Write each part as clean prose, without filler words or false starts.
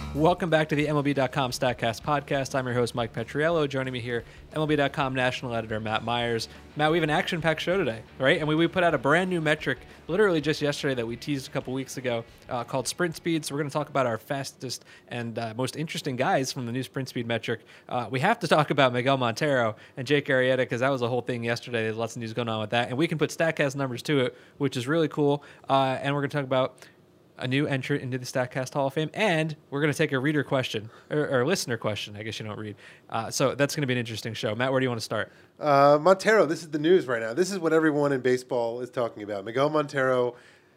Welcome back to the MLB.com StatCast podcast. I'm your host, Mike Petriello. Joining me here, MLB.com national editor Matt Myers. Matt, we have an action-packed show today, right? And we put out a brand new metric literally just yesterday that we teased a couple weeks ago called Sprint Speed. So we're going to talk about our fastest and most interesting guys from the new Sprint Speed metric. We have to talk about Miguel Montero and Jake Arrieta because that was a whole thing yesterday. There's lots of news going on with that. And we can put StatCast numbers to it, which is really cool. And we're going to talk about a new entrant into the StatCast Hall of Fame, and we're going to take a reader question, or listener question. I guess you don't read. So that's going to be an interesting show. Matt, where do you want to start? Montero, this is the news right now. This is what everyone in baseball is talking about. Miguel Montero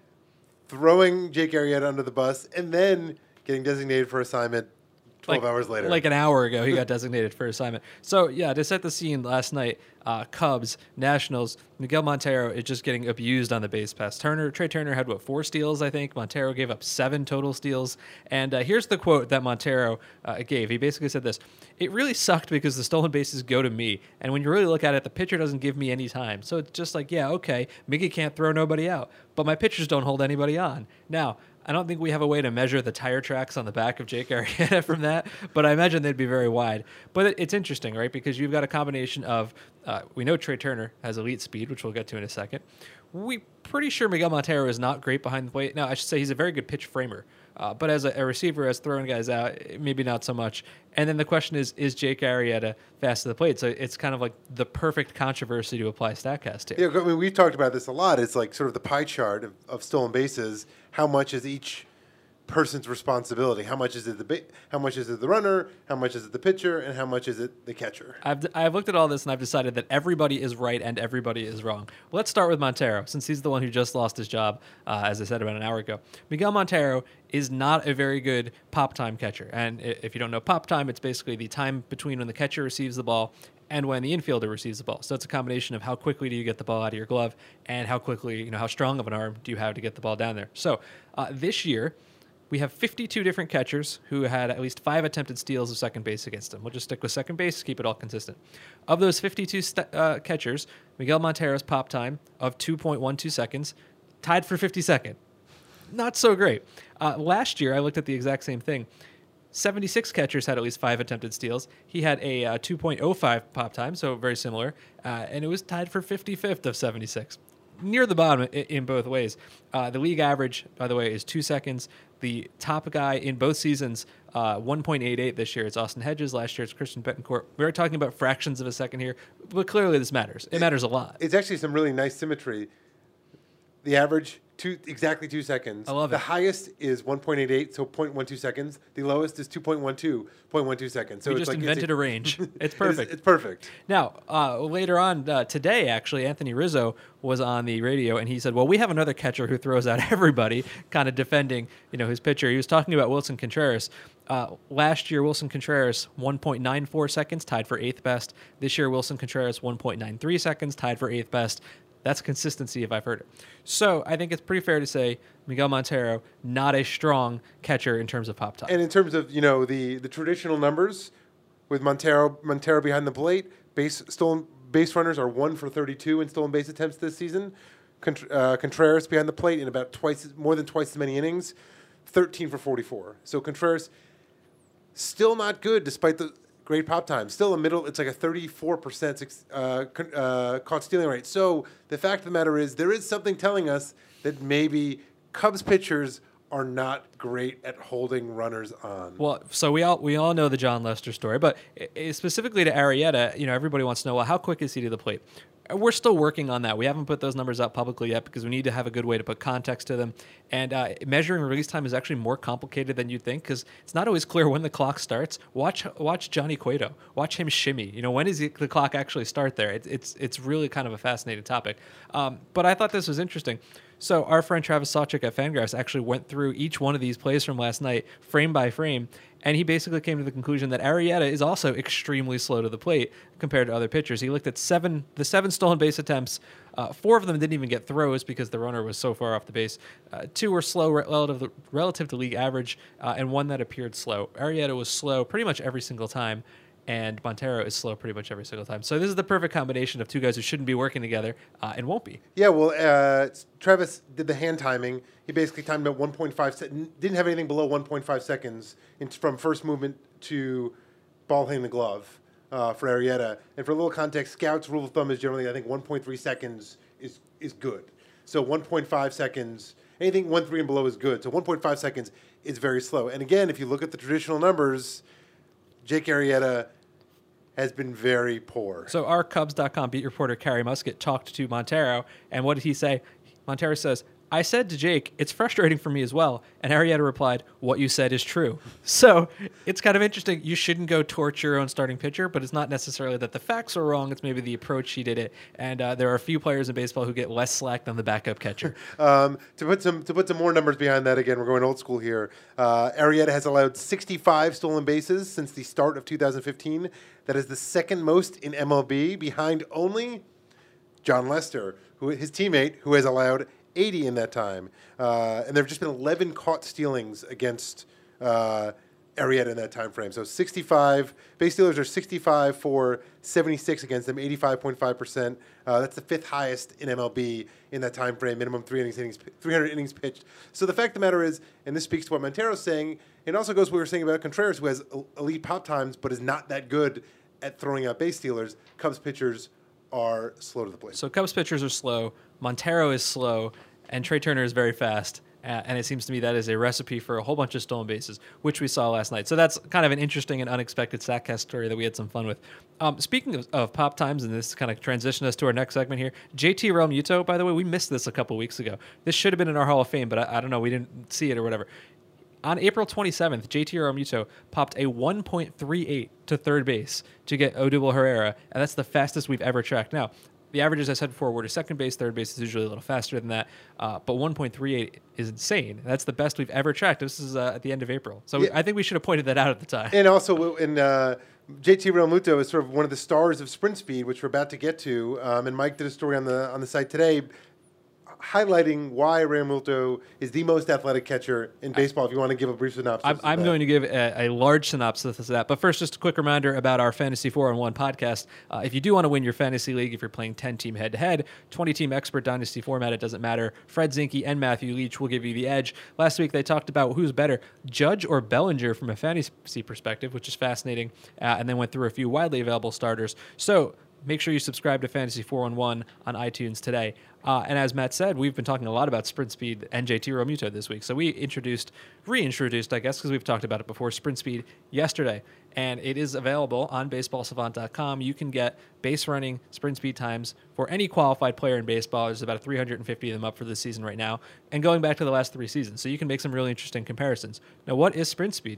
throwing Jake Arrieta under the bus and then getting designated for assignment 12 hours later. Like an hour ago, he got designated for assignment. So, yeah, to set the scene last night, Cubs, Nationals, Miguel Montero is just getting abused on the base pass. Trey Turner had, 4 steals, I think. Montero gave up 7 total steals. And here's the quote that Montero gave. He basically said this: "It really sucked because the stolen bases go to me. And when you really look at it, the pitcher doesn't give me any time. So it's just like, yeah, okay, Miggy can't throw nobody out. But my pitchers don't hold anybody on." Now, I don't think we have a way to measure the tire tracks on the back of Jake Arrieta from that, but I imagine they'd be very wide. But it's interesting, right? Because you've got a combination of, we know Trey Turner has elite speed, which we'll get to in a second. We're pretty sure Miguel Montero is not great behind the plate. Now, I should say he's a very good pitch framer. But as a receiver, as throwing guys out, maybe not so much. And then the question is Jake Arrieta fast to the plate? So it's kind of like the perfect controversy to apply StatCast to. Yeah, I mean, we've talked about this a lot. It's like sort of the pie chart of stolen bases. How much is each person's responsibility? How much is it the runner? How much is it the pitcher? And how much is it the catcher? I've looked at all this and I've decided that everybody is right and everybody is wrong. Well, let's start with Montero, since he's the one who just lost his job, as I said about an hour ago. Miguel Montero is not a very good pop time catcher. And if you don't know pop time, it's basically the time between when the catcher receives the ball and when the infielder receives the ball. So it's a combination of how quickly do you get the ball out of your glove and how quickly, how strong of an arm do you have to get the ball down there. So this year, we have 52 different catchers who had at least 5 attempted steals of second base against them. We'll just stick with second base, keep it all consistent. Of those 52 catchers, Miguel Montero's pop time of 2.12 seconds, tied for 52nd. Not so great. Last year, I looked at the exact same thing. 76 catchers had at least 5 attempted steals. He had a 2.05 pop time, so very similar, and it was tied for 55th of 76. Near the bottom in both ways. The league average, by the way, is 2 seconds. The top guy in both seasons, 1.88 this year. It's Austin Hedges. Last year, it's Christian Bettencourt. We're talking about fractions of a second here, but clearly this matters. It matters a lot. It's actually some really nice symmetry. The average, exactly 2 seconds. I love it. The highest is 1.88, so 0.12 seconds. The lowest is 2.12, 0.12 seconds. So we just invented a range. It's perfect. It's perfect. Now, later on today, actually, Anthony Rizzo was on the radio, and he said, well, we have another catcher who throws out everybody, kind of defending his pitcher. He was talking about Wilson Contreras. Last year, Wilson Contreras, 1.94 seconds, tied for 8th best. This year, Wilson Contreras, 1.93 seconds, tied for 8th best. That's consistency if I've heard it. So I think it's pretty fair to say Miguel Montero, not a strong catcher in terms of pop time. And in terms of, the traditional numbers, with Montero behind the plate, stolen base runners are 1 for 32 in stolen base attempts this season. Contreras behind the plate in about more than twice as many innings, 13 for 44. So Contreras still not good despite the great pop time. Still it's like a 34% caught stealing rate. So the fact of the matter is there is something telling us that maybe Cubs pitchers are not great at holding runners on. Well, so we all know the John Lester story, but specifically to Arrieta, everybody wants to know, well, how quick is he to the plate? We're still working on that. We haven't put those numbers out publicly yet because we need to have a good way to put context to them. And measuring release time is actually more complicated than you'd think because it's not always clear when the clock starts. Watch Johnny Cueto. Watch him shimmy. When does the clock actually start there? It's really kind of a fascinating topic. But I thought this was interesting. So our friend Travis Sawchik at Fangraphs actually went through each one of these plays from last night, frame by frame, and he basically came to the conclusion that Arrieta is also extremely slow to the plate compared to other pitchers. He looked at the 7 stolen base attempts. 4 of them didn't even get throws because the runner was so far off the base. 2 were slow relative to league average, and 1 that appeared slow. Arrieta was slow pretty much every single time. and Montero is slow pretty much every single time. So this is the perfect combination of two guys who shouldn't be working together and won't be. Yeah, well, Travis did the hand timing. He basically timed at 1.5 didn't have anything below 1.5 seconds from first movement to ball hitting the glove for Arrieta. And for a little context, Scouts' rule of thumb is generally, I think, 1.3 seconds is good. So 1.5 seconds, anything 1.3 and below is good. So 1.5 seconds is very slow. And again, if you look at the traditional numbers, Jake Arrieta has been very poor. So our Cubs.com beat reporter Carrie Musket talked to Montero, and what did he say? Montero says, I said to Jake, it's frustrating for me as well. And Arrieta replied, what you said is true. So it's kind of interesting. You shouldn't go torch your own starting pitcher, but it's not necessarily that the facts are wrong. It's maybe the approach he did it. And there are a few players in baseball who get less slack than the backup catcher. To put some more numbers behind that, again, we're going old school here. Arrieta has allowed 65 stolen bases since the start of 2015. That is the second most in MLB, behind only John Lester, his teammate, who has allowed 80 in that time. And there have just been 11 caught stealings against Arrieta in that time frame. So 65, base stealers are 65 for 76 against them, 85.5%. That's the fifth highest in MLB in that time frame, minimum 300 innings pitched. So the fact of the matter is, and this speaks to what Montero's saying, it also goes to what we were saying about Contreras, who has elite pop times but is not that good at throwing out base stealers. Cubs pitchers are slow to the plate. So Cubs pitchers are slow, Montero is slow, and Trey Turner is very fast. And it seems to me that is a recipe for a whole bunch of stolen bases, which we saw last night. So that's kind of an interesting and unexpected StatCast story that we had some fun with. Speaking of pop times, and this kind of transition us to our next segment here, JT Realmuto, by the way, we missed this a couple weeks ago. This should have been in our Hall of Fame, but I don't know, we didn't see it or whatever. On April 27th, JT Realmuto popped a 1.38 to third base to get Odubel Herrera, and that's the fastest we've ever tracked. Now, the averages I said before were to second base, third base is usually a little faster than that, but 1.38 is insane. That's the best we've ever tracked. This is at the end of April. So yeah. I think we should have pointed that out at the time. And also, JT Realmuto is sort of one of the stars of sprint speed, which we're about to get to. And Mike did a story on the site today highlighting why Realmuto is the most athletic catcher in baseball, if you want to give a brief synopsis. I'm going to give a large synopsis of that. But first, just a quick reminder about our Fantasy 4-on-1 podcast. If you do want to win your fantasy league, if you're playing 10-team head-to-head, 20-team expert dynasty format, it doesn't matter. Fred Zinke and Matthew Leach will give you the edge. Last week, they talked about who's better, Judge or Bellinger from a fantasy perspective, which is fascinating, and then went through a few widely available starters. So make sure you subscribe to Fantasy 4-on-1 on iTunes today. And as Matt said, we've been talking a lot about sprint speed and JT Realmuto this week. So we reintroduced, I guess, because we've talked about it before, sprint speed yesterday. And it is available on baseballsavant.com. You can get base running sprint speed times for any qualified player in baseball. There's about 350 of them up for this season right now. And going back to the last 3 seasons. So you can make some really interesting comparisons. Now, what is sprint speed?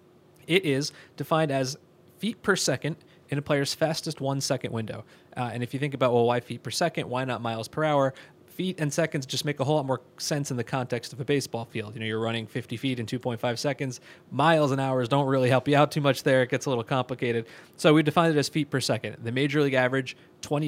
It is defined as feet per second in a player's fastest 1 second window. And if you think about, well, why feet per second? Why not miles per hour? Feet and seconds just make a whole lot more sense in the context of a baseball field. You know, you're running 50 feet in 2.5 seconds. Miles and hours don't really help you out too much there. It gets a little complicated. So we defined it as feet per second. The Major League average,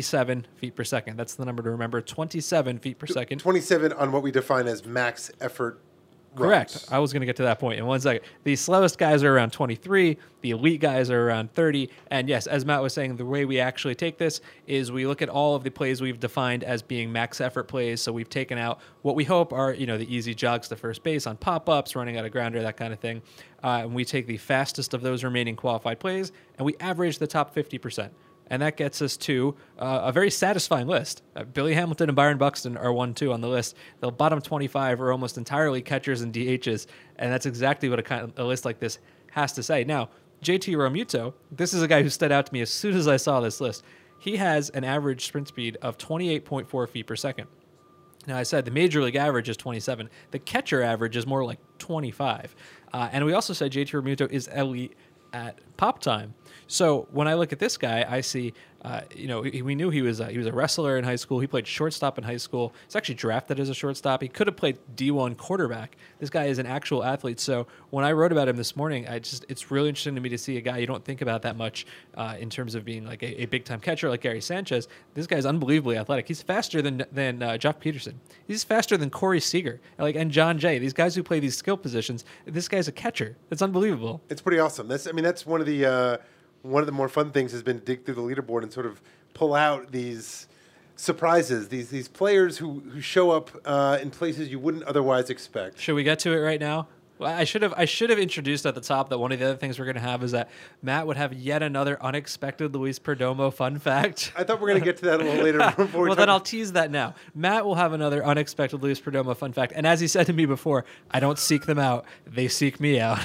27 feet per second. That's the number to remember, 27 feet per second. 27 on what we define as max effort. Correct. Runs. I was going to get to that point in 1 second. The slowest guys are around 23. The elite guys are around 30. And yes, as Matt was saying, the way we actually take this is we look at all of the plays we've defined as being max effort plays. So we've taken out what we hope are, the easy jogs to first base on pop-ups, running out of grounder, that kind of thing. And we take the fastest of those remaining qualified plays, and we average the top 50%. And that gets us to a very satisfying list. Billy Hamilton and Byron Buxton are 1-2 on the list. The bottom 25 are almost entirely catchers and DHs, and that's exactly what a list like this has to say. Now, JT Realmuto, this is a guy who stood out to me as soon as I saw this list. He has an average sprint speed of 28.4 feet per second. Now, I said the Major League average is 27. The catcher average is more like 25. And we also said JT Realmuto is elite at pop time. So when I look at this guy, I see, we knew he was a wrestler in high school. He played shortstop in high school. He's actually drafted as a shortstop. He could have played D1 quarterback. This guy is an actual athlete. So when I wrote about him this morning, it's really interesting to me to see a guy you don't think about that much in terms of being like a big time catcher like Gary Sanchez. This guy's unbelievably athletic. He's faster than Jock Peterson. He's faster than Corey Seager and John Jay. These guys who play these skill positions. This guy's a catcher. It's unbelievable. It's pretty awesome. That's one of the one of the more fun things has been to dig through the leaderboard and sort of pull out these surprises, these players who show up in places you wouldn't otherwise expect. Should we get to it right now? Well, I should have introduced at the top that one of the other things we're going to have is that Matt would have yet another unexpected Luis Perdomo fun fact. I thought we were going to get to that a little later. Well, then I'll tease that now. Matt will have another unexpected Luis Perdomo fun fact. And as he said to me before, I don't seek them out. They seek me out.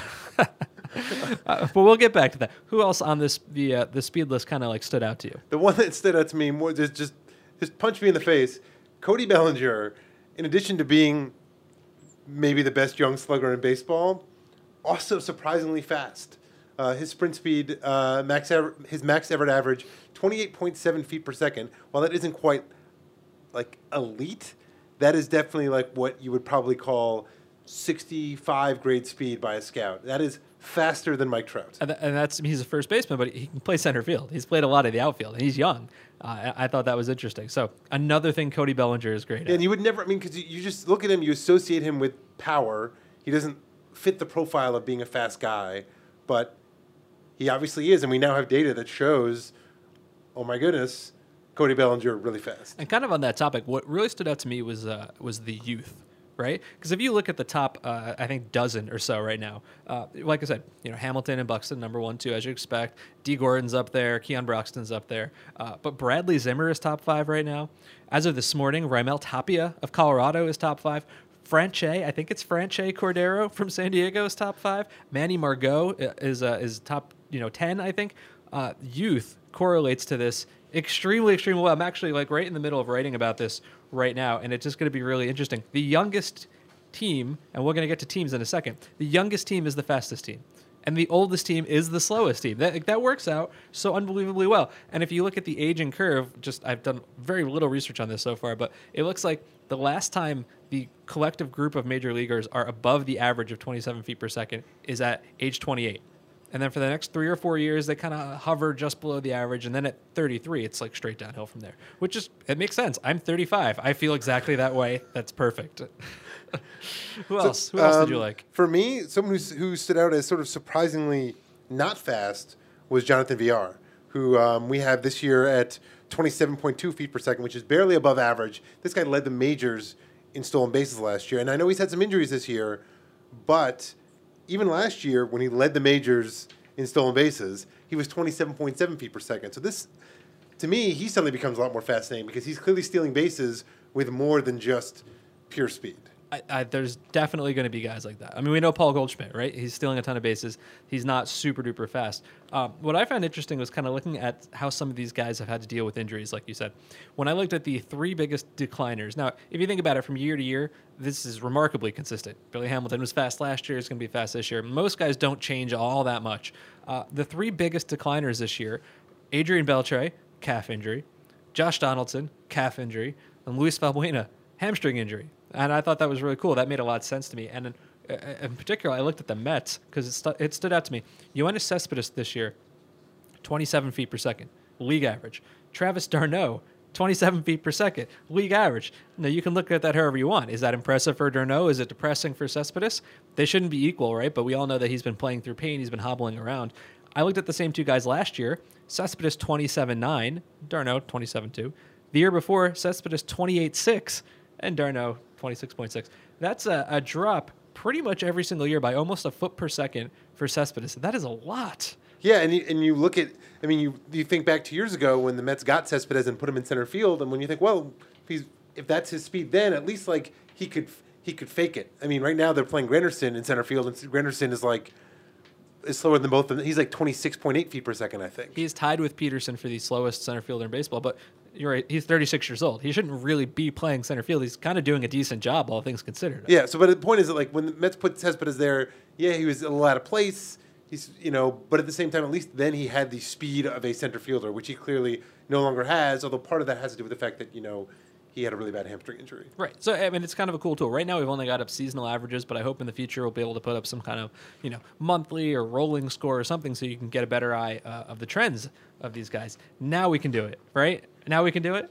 But we'll get back to that. Who else on the speed list kind of like stood out to you? The one that stood out to me more just punched me in the face. Cody Bellinger, in addition to being maybe the best young slugger in baseball, also surprisingly fast. His sprint speed, his max ever average, 28.7 feet per second. While that isn't quite like elite, that is definitely like what you would probably call 65 grade speed by a scout. That is faster than Mike Trout. And he's a first baseman, but he can play center field. He's played a lot of the outfield, and he's young. I thought that was interesting. So another thing Cody Bellinger is great at. And you would never, because you just look at him, you associate him with power. He doesn't fit the profile of being a fast guy, but he obviously is. And we now have data that shows, oh my goodness, Cody Bellinger really fast. And kind of on that topic, what really stood out to me was the youth. Right? Because if you look at the top, I think dozen or so right now, like I said, Hamilton and Buxton, number 1, 2, as you expect. D. Gordon's up there. Keon Broxton's up there. But Bradley Zimmer is top 5 right now. As of this morning, Raimel Tapia of Colorado is top 5. I think it's Franche Cordero from San Diego is top 5. Manny Margot is top 10, I think. Youth correlates to this extremely well. I'm actually like right in the middle of writing about this right now, and it's just going to be really interesting. The youngest team, and we're going to get to teams in a second, the youngest team is the fastest team, and the oldest team is the slowest team. That works out so unbelievably well. And if you look at the aging curve, I've done very little research on this so far, but it looks like the last time the collective group of major leaguers are above the average of 27 feet per second is at age 28. And then for the next 3 or 4 years, they kind of hover just below the average. And then at 33, it's like straight downhill from there, it makes sense. I'm 35. I feel exactly that way. That's perfect. Who else did you like? For me, someone who stood out as sort of surprisingly not fast was Jonathan Villar, who we have this year at 27.2 feet per second, which is barely above average. This guy led the majors in stolen bases last year. And I know he's had some injuries this year, but even last year, when he led the majors in stolen bases, he was 27.7 feet per second. So this, to me, he suddenly becomes a lot more fascinating because he's clearly stealing bases with more than just pure speed. There's definitely going to be guys like that. I mean, we know Paul Goldschmidt, right? He's stealing a ton of bases. He's not super duper fast. What I found interesting was kind of looking at how some of these guys have had to deal with injuries, like you said. When I looked at the 3 biggest decliners, now, if you think about it from year to year, this is remarkably consistent. Billy Hamilton was fast last year. He's going to be fast this year. Most guys don't change all that much. The 3 biggest decliners this year, Adrian Beltre, calf injury, Josh Donaldson, calf injury, and Luis Valbuena, hamstring injury. And I thought that was really cool. That made a lot of sense to me. And in particular, I looked at the Mets because it stood out to me. Yoenis Cespedes this year, 27 feet per second, league average. Travis d'Arnaud, 27 feet per second, league average. Now, you can look at that however you want. Is that impressive for d'Arnaud? Is it depressing for Cespedes? They shouldn't be equal, right? But we all know that he's been playing through pain. He's been hobbling around. I looked at the same 2 guys last year. Cespedes, 27.9, d'Arnaud, 27.2. The year before, Cespedes, 28.6, and d'Arnaud, 26.6. That's a drop pretty much every single year by almost a foot per second for Cespedes. That is a lot. Yeah, and you look at, I mean, you think back 2 years ago when the Mets got Cespedes and put him in center field, and when you think, well, if that's his speed, then at least like he could fake it. I mean, right now they're playing Granderson in center field, and Granderson is slower than both of them. He's like 26.8 feet per second, I think. He's tied with Peterson for the slowest center fielder in baseball, but you're right. He's 36 years old. He shouldn't really be playing center field. He's kind of doing a decent job, all things considered. Yeah. So, but the point is that like when the Mets put Cespedes there, yeah, he was a little out of place. He's but at the same time, at least then he had the speed of a center fielder, which he clearly no longer has. Although part of that has to do with the fact that he had a really bad hamstring injury. Right. So, I mean, it's kind of a cool tool. Right now, we've only got up seasonal averages, but I hope in the future we'll be able to put up some kind of, monthly or rolling score or something so you can get a better eye of the trends of these guys. Now we can do it, right? Now we can do it?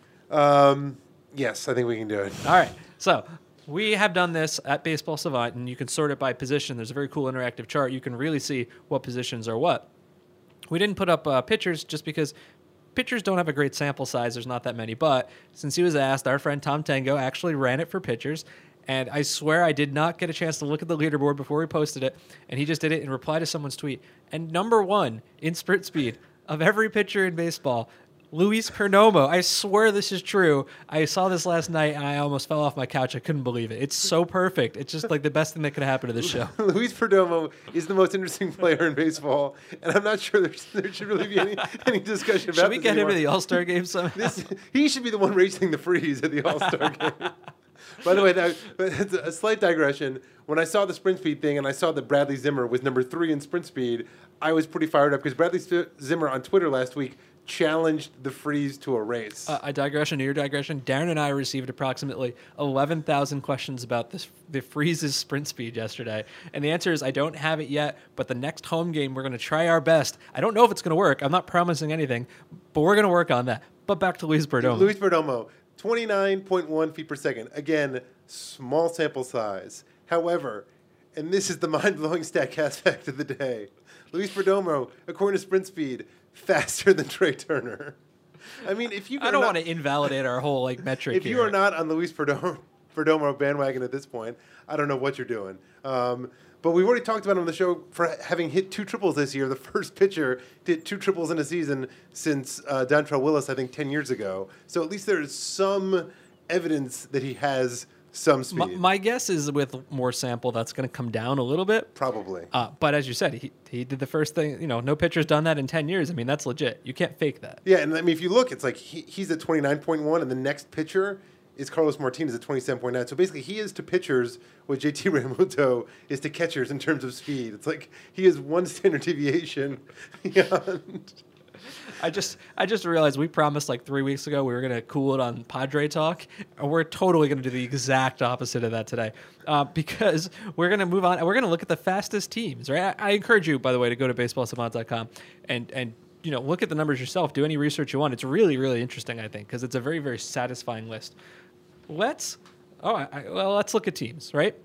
Yes, I think we can do it. All right. So, we have done this at Baseball Savant, and you can sort it by position. There's a very cool interactive chart. You can really see what positions are what. We didn't put up pitchers just because pitchers don't have a great sample size. There's not that many. But since he was asked, our friend Tom Tango actually ran it for pitchers. And I swear I did not get a chance to look at the leaderboard before we posted it. And he just did it in reply to someone's tweet. And number one in sprint speed of every pitcher in baseball, Luis Perdomo. I swear this is true. I saw this last night and I almost fell off my couch. I couldn't believe it. It's so perfect. It's just like the best thing that could happen to this show. Luis Perdomo is the most interesting player in baseball, and I'm not sure there should really be any discussion about. Should we get him to the All-Star game somehow? He should be the one racing the freeze at the All-Star game. By the way, it's a slight digression. When I saw the sprint speed thing and I saw that Bradley Zimmer was number 3 in sprint speed, I was pretty fired up because Bradley Zimmer on Twitter last week challenged the freeze to a race. A digression to your digression. Darren and I received approximately 11,000 questions about the freeze's sprint speed yesterday. And the answer is I don't have it yet, but the next home game we're going to try our best. I don't know if it's going to work. I'm not promising anything, but we're going to work on that. But back to Luis Perdomo. Luis Perdomo, 29.1 feet per second. Again, small sample size. However, and this is the mind-blowing StatCast fact of the day, Luis Perdomo, according to sprint speed, faster than Trey Turner. I mean, if you I don't want to invalidate our whole metric. If you are not on the Luis Perdomo bandwagon at this point, I don't know what you're doing. But we've already talked about him on the show for having hit 2 triples this year. The first pitcher to hit 2 triples in a season since Dontrelle Willis, I think, 10 years ago. So at least there is some evidence that he has some speed. My guess is with more sample, that's going to come down a little bit. Probably. But as you said, he did the first thing. No pitcher's done that in 10 years. I mean, that's legit. You can't fake that. Yeah, and I mean, if you look, it's like he's at 29.1, and the next pitcher is Carlos Martinez at 27.9. So basically, he is to pitchers what JT Realmuto is to catchers in terms of speed. It's like he is one standard deviation beyond. I just realized we promised 3 weeks ago we were going to cool it on Padre talk, and we're totally going to do the exact opposite of that today because we're going to move on and we're going to look at the fastest teams, right? I encourage you, by the way, to go to baseballsavant.com and look at the numbers yourself. Do any research you want. It's really, really interesting, I think, because it's a very, very satisfying list. Let's look at teams, right?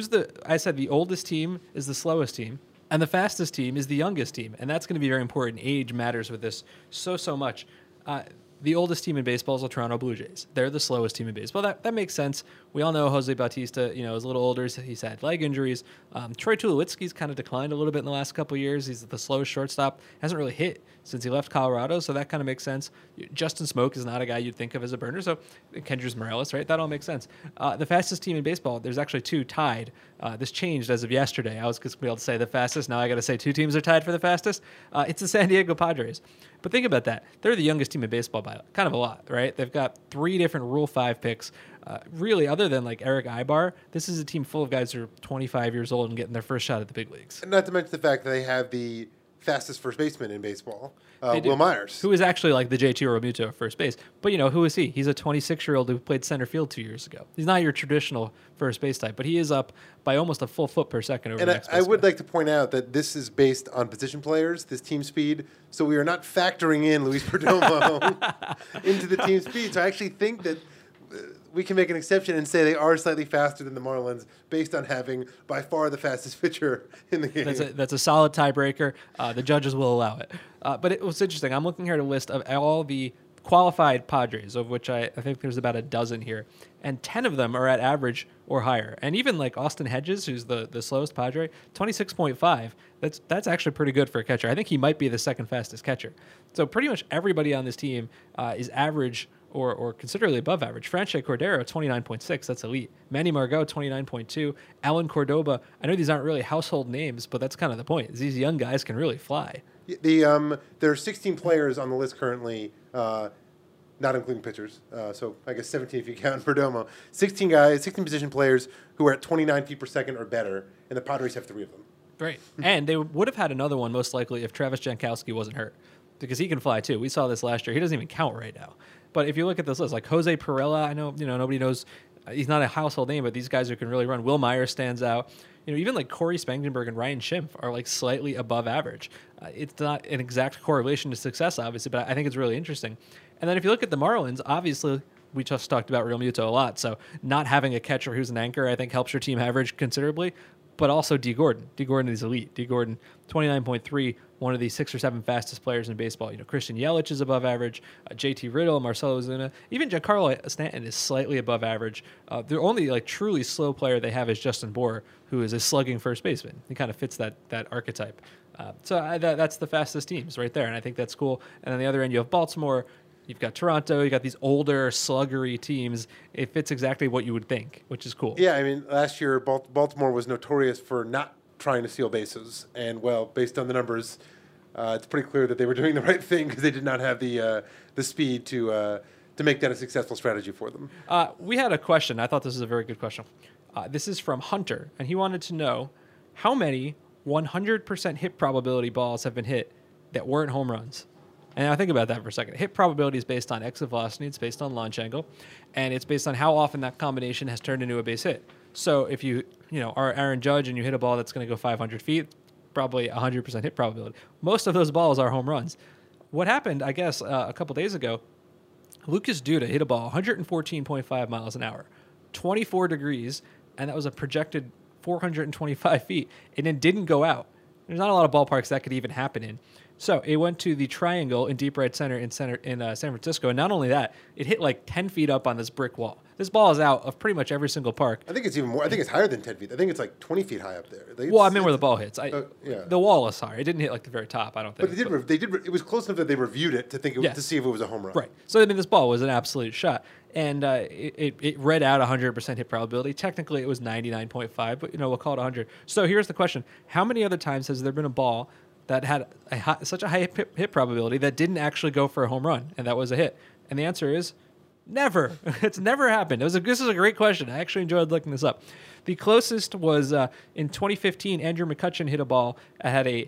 I said the oldest team is the slowest team. And the fastest team is the youngest team, and that's going to be very important. Age matters with this so much. The oldest team in baseball is the Toronto Blue Jays. They're the slowest team in baseball. That makes sense. We all know Jose Bautista, is a little older. He's had leg injuries. Troy Tulowitzki's kind of declined a little bit in the last couple of years. He's the slowest shortstop. Hasn't really hit since he left Colorado, so that kind of makes sense. Justin Smoke is not a guy you'd think of as a burner, so Kendrys Morales, right? That all makes sense. The fastest team in baseball, there's actually 2 tied. This changed as of yesterday. I was going to be able to say the fastest. Now I got to say 2 teams are tied for the fastest. It's the San Diego Padres. But think about that. They're the youngest team in baseball by kind of a lot, right? They've got 3 different Rule 5 picks. Really, other than Eric Ibar, this is a team full of guys who are 25 years old and getting their first shot at the big leagues. And not to mention the fact that they have the fastest first baseman in baseball, Will Myers. Who is actually the JT Realmuto of first base. But, who is he? He's a 26-year-old who played center field 2 years ago. He's not your traditional first base type, but he is up by almost a full foot per second over the next I would like to point out that this is based on position players, this team speed, so we are not factoring in Luis Perdomo into the team speed. So I actually think that we can make an exception and say they are slightly faster than the Marlins based on having by far the fastest pitcher in the game. That's a solid tiebreaker. The judges will allow it. But it was interesting. I'm looking here at a list of all the qualified Padres, of which I think there's about a dozen here, and 10 of them are at average or higher. And even Austin Hedges, who's the slowest Padre, 26.5. That's actually pretty good for a catcher. I think he might be the second fastest catcher. So pretty much everybody on this team is average or considerably above average. Franchy Cordero, 29.6. That's elite. Manny Margot, 29.2. Alan Cordoba. I know these aren't really household names, but that's kind of the point. These young guys can really fly. There are 16 players on the list currently, not including pitchers. So I guess 17 if you count Perdomo. 16 position players who are at 29 feet per second or better, and the Padres have 3 of them. Right. And they would have had another one most likely if Travis Jankowski wasn't hurt, because he can fly too. We saw this last year. He doesn't even count right now. But if you look at this list, Jose Perella, I know nobody knows. He's not a household name, but these guys who can really run. Will Myers stands out. Even Corey Spangenberg and Ryan Schimpf are slightly above average. It's not an exact correlation to success, obviously, but I think it's really interesting. And then if you look at the Marlins, obviously we just talked about Realmuto a lot, so not having a catcher who's an anchor, I think, helps your team average considerably. but also D. Gordon. D. Gordon is elite. D. Gordon, 29.3, one of the 6 or 7 fastest players in baseball. Christian Yelich is above average. JT Riddle, Marcelo Ozuna, even Giancarlo Stanton is slightly above average. The only truly slow player they have is Justin Bour, who is a slugging first baseman. He kind of fits that archetype. That's the fastest teams right there, and I think that's cool. And on the other end, you have Baltimore. You've got Toronto. You got these older, sluggery teams. It fits exactly what you would think, which is cool. Yeah, I mean, last year Baltimore was notorious for not trying to steal bases, and well, based on the numbers, it's pretty clear that they were doing the right thing because they did not have the speed to make that a successful strategy for them. We had a question. I thought this was a very good question. This is from Hunter, and he wanted to know how many 100% hit probability balls have been hit that weren't home runs. And now think about that for a second. Hit probability is based on exit velocity, it's based on launch angle, and it's based on how often that combination has turned into a base hit. So if you are Aaron Judge and you hit a ball that's going to go 500 feet, probably 100% hit probability. Most of those balls are home runs. What happened, I guess, a couple days ago, Lucas Duda hit a ball 114.5 miles an hour, 24 degrees, and that was a projected 425 feet, and it didn't go out. There's not a lot of ballparks that could even happen in. So it went to the triangle in deep right center in San Francisco, and not only that, it hit 10 feet up on this brick wall. This ball is out of pretty much every single park. I think it's even more. I think it's higher than 10 feet. I think it's 20 feet high up there. Well, I mean where the ball hits. Yeah. The wall is higher. It didn't hit the very top, I don't think. But they did. It was close enough that they reviewed it to see if it was a home run. Right. So I mean, this ball was an absolute shot, and it read out 100% hit probability. Technically, it was 99.5, but we'll call it 100. So here's the question: how many other times has there been a ball that had such a high hit probability that didn't actually go for a home run, and that was a hit? And the answer is never. It's never happened. This is a great question. I actually enjoyed looking this up. The closest was in 2015, Andrew McCutchen hit a ball that had a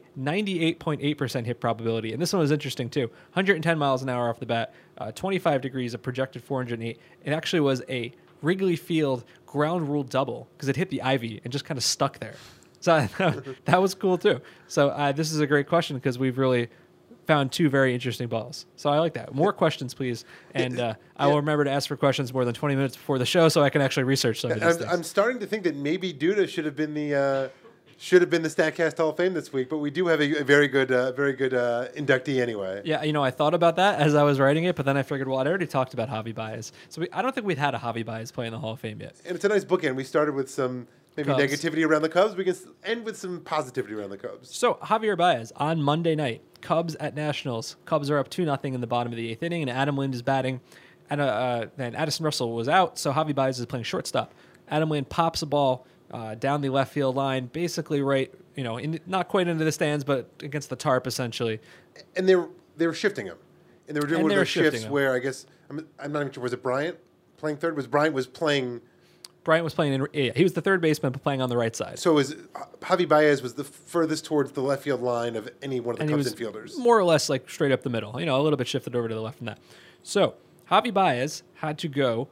98.8% hit probability. And this one was interesting, too. 110 miles an hour off the bat, 25 degrees, a projected 408. It actually was a Wrigley Field ground rule double because it hit the ivy and just kind of stuck there. So that was cool, too. So this is a great question because we've really found 2 very interesting balls. So I like that. More questions, please. And I will remember to ask for questions more than 20 minutes before the show so I can actually research some of these things. I'm starting to think that maybe Duda should have been the Statcast Hall of Fame this week, but we do have a very good inductee anyway. Yeah, I thought about that as I was writing it, but then I figured, well, I'd already talked about Javi Baez. So I don't think we'd had a Javi Baez play in the Hall of Fame yet. And it's a nice bookend. We started with some maybe Cubs. Negativity around the Cubs. We can end with some positivity around the Cubs. So Javier Baez on Monday night, Cubs at Nationals. Cubs are up 2-0 in the bottom of the 8th inning, and Adam Lind is batting. And then Addison Russell was out, so Javi Baez is playing shortstop. Adam Lind pops a ball down the left field line, basically right, not quite into the stands, but against the tarp essentially. And they were shifting him, and they were doing one of those shifts where I guess I'm not even sure, was it Bryant playing third? Bryant was playing. He was the third baseman playing on the right side. So Javi Baez was the furthest towards the left field line of any one of the Cubs infielders. More or less straight up the middle, a little bit shifted over to the left from that. So Javi Baez had to go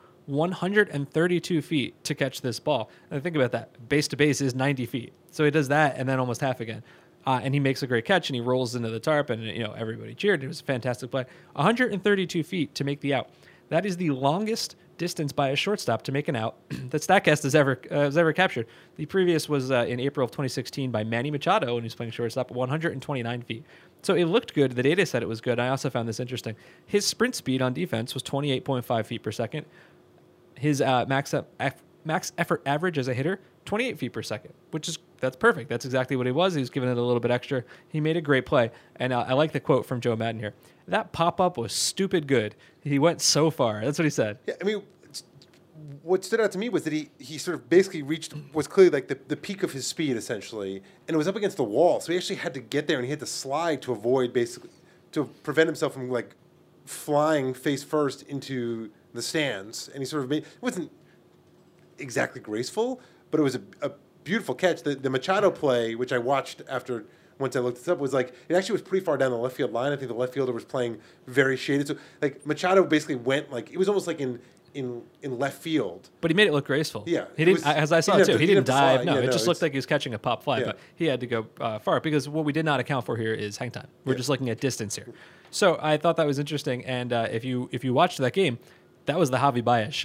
132 feet to catch this ball. And think about that. Base to base is 90 feet. So he does that and then almost half again. And he makes a great catch and he rolls into the tarp and, everybody cheered. It was a fantastic play. 132 feet to make the out. That is the longest distance by a shortstop to make an out that Statcast has ever captured. The previous was in April of 2016 by Manny Machado when he was playing shortstop at 129 feet. So it looked good. The data said it was good. I also found this interesting. His sprint speed on defense was 28.5 feet per second. His max effort average as a hitter, 28 feet per second, that's perfect. That's exactly what he was. He was giving it a little bit extra. He made a great play. And I like the quote from Joe Madden here. That pop-up was stupid good. He went so far. That's what he said. Yeah, I mean, what stood out to me was that he sort of basically was clearly the peak of his speed, essentially, and it was up against the wall. So he actually had to get there, and he had to slide to prevent himself from, flying face first into the stands. And he sort of it wasn't exactly graceful, but it was a beautiful catch. The Machado play, which I watched once I looked this up, was it actually was pretty far down the left field line. I think the left fielder was playing very shaded. So Machado basically went it was almost in left field. But he made it look graceful. Yeah. He didn't, as I saw it too, he didn't dive. No, yeah, it just looked like he was catching a pop fly, Yeah. but he had to go far because what we did not account for here is hang time. We're just looking at distance here. So I thought that was interesting. And if you watched that game, that was the Javi Baez show.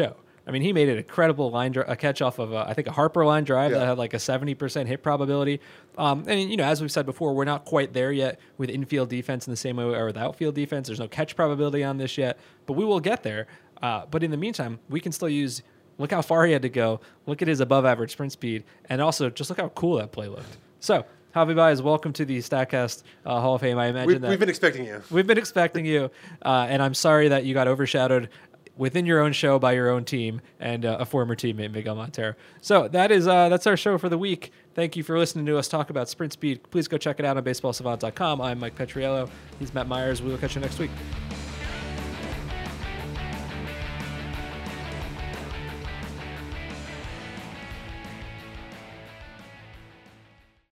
I mean, he made an incredible a catch off of, I think, a Harper line drive that had like a 70% hit probability. And, as we've said before, we're not quite there yet with infield defense in the same way or with outfield defense. There's no catch probability on this yet, but we will get there. But in the meantime, we can still use, look how far he had to go, look at his above average sprint speed, and also just look how cool that play looked. So, Javi Baez, welcome to the StatCast Hall of Fame. I imagine we've been expecting you. We've been expecting you, and I'm sorry that you got overshadowed within your own show by your own team and a former teammate, Miguel Montero. So that's our show for the week. Thank you for listening to us talk about sprint speed. Please go check it out on BaseballSavant.com. I'm Mike Petriello. He's Matt Myers. We will catch you next week.